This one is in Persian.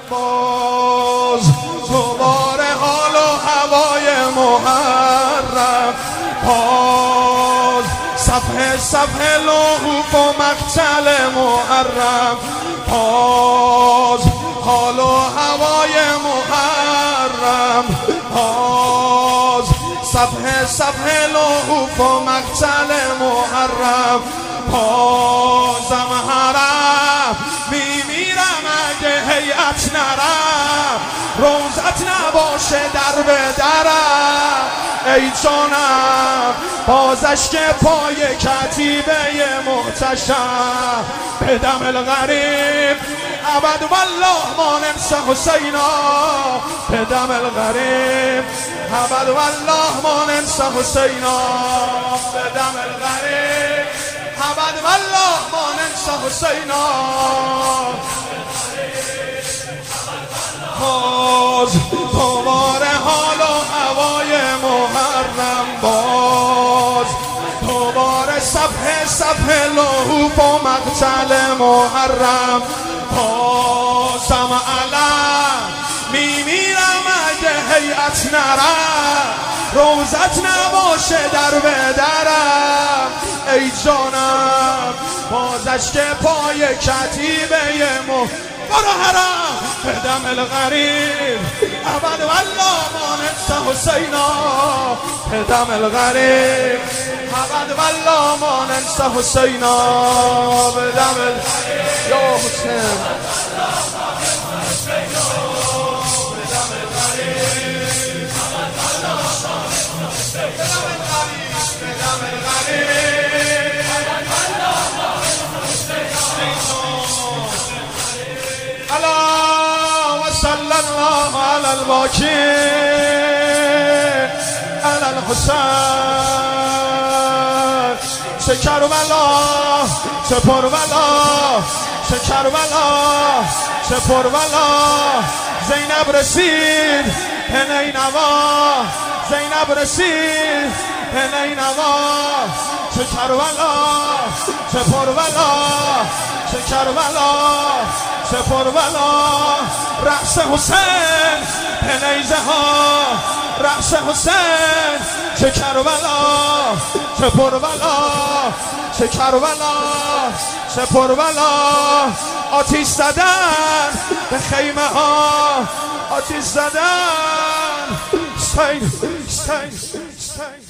باز دوباره حال و هوای محرم، باز صفحه لحوف و مقتل محرم، باز حال و هوای محرم، باز صفحه لحوف و مقتل محرم، بازم حرم میمیرم اگه هیئت نرم، روزت نباشه در به درم ای جانم، بازش که پای کتیبه محتشم، بدم الغریب ابد والله ما ننسى حسینا، بدم الغریب ابد والله ما ننسى حسینا، بدم الغریب ابد والله ما ننسى حسینا، باز دوباره حال و هوای محرم، باز دوباره صفحه لحوف و مقتل محرم، بازم علم میمیرم اگه هیئت نرم، روزت نباشه در به درم ای جانم، بازش که پای کتیبه برو حرم، بدم الغریب ابد والله ما ننسى حسینا، بدم الغریب ابد والله ما ننسى حسینا، بدم الغریب یا حسین، بدم الغریب بدم الغریب صلى الله على الباكي على الحسين، چه کربلا چه پربلا، چه کربلا چه پربلا، زینب رسید به نینوا، زینب رسید به نینوا، چه کربلا چه پربلا، چه کربلا چه پربلا، رأس حسین به نیزه ها، رأس حسین چه کربلا چه پربلا، چه کربلا چه پربلا، آتیش زدن به خیمه ها، آتیش زدن، حسین حسین حسین